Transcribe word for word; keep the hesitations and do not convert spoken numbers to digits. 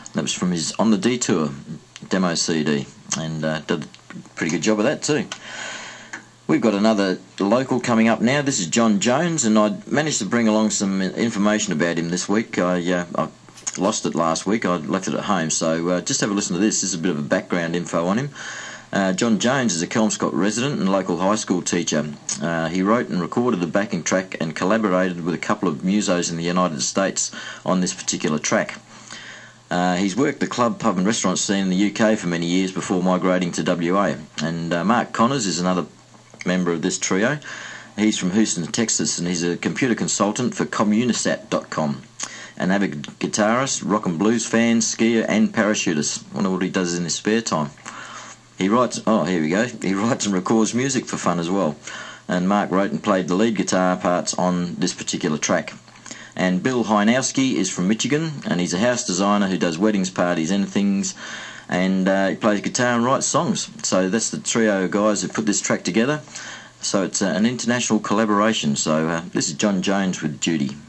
That was from his On the Detour demo C D, and uh, did a pretty good job of that too. We've got another local coming up now. This is John Jones, and I managed to bring along some information about him this week. I, uh, I lost it last week. I left it at home, so uh, just have a listen to this. This is a bit of a background info on him. Uh, John Jones is a Kelmscott resident and local high school teacher. Uh, he wrote and recorded the backing track and collaborated with a couple of musos in the United States on this particular track. Uh, he's worked the club, pub and restaurant scene in the U K for many years before migrating to W A. And uh, Mark Connors is another member of this trio. He's from Houston, Texas, and he's a computer consultant for Communisat dot com. An avid guitarist, rock and blues fan, skier and parachutist. I wonder what he does in his spare time. He writes, oh, here we go. He writes and records music for fun as well. And Mark wrote and played the lead guitar parts on this particular track. And Bill Heinowski is from Michigan, and he's a house designer who does weddings, parties, anythings, and uh, he plays guitar and writes songs. So that's the trio of guys who put this track together. So it's uh, an international collaboration. So uh, this is John Jones with Judy.